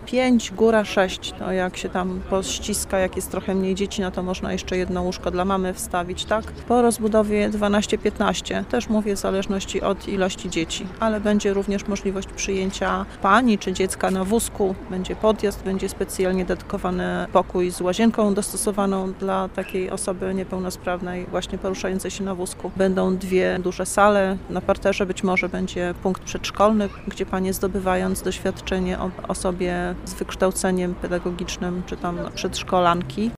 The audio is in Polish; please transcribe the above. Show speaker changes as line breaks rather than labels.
5, góra 6. No jak się tam pościska, jak jest trochę mniej dzieci, no to można jeszcze jedno łóżko dla mamy wstawić, tak? Po rozbudowie 12-15, też mówię w zależności od ilości dzieci, ale będzie również możliwość przyjęcia pani czy dziecka na wózku, będzie podjazd, będzie specjalnie dedykowany pokój z łazienką dostosowaną dla takiej osoby niepełnosprawnej, właśnie poruszającej się na wózku. Będą 2 duże sale, na parterze być może będzie punkt przedszkolny, gdzie panie zdobywając doświadczenie o osobie z wykształceniem pedagogicznym czy tam przedszkolanki